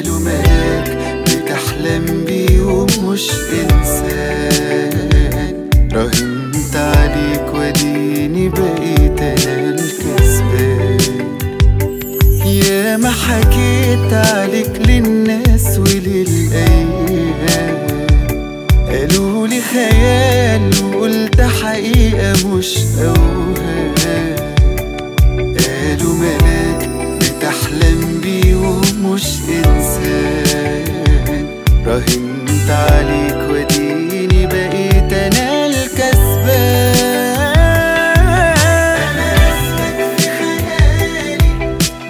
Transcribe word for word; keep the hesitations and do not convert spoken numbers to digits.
قالوا ملاك بتحلم بيه ومش إنسان، راهنت عليك وديني بقيت أنا الكسبان. يا ما حكيت عليك للناس وللأيام، قالوا لي خيال وقلت حقيقة مش أوهام. قالوا ملاك بتحلم بيه ومش إنسان،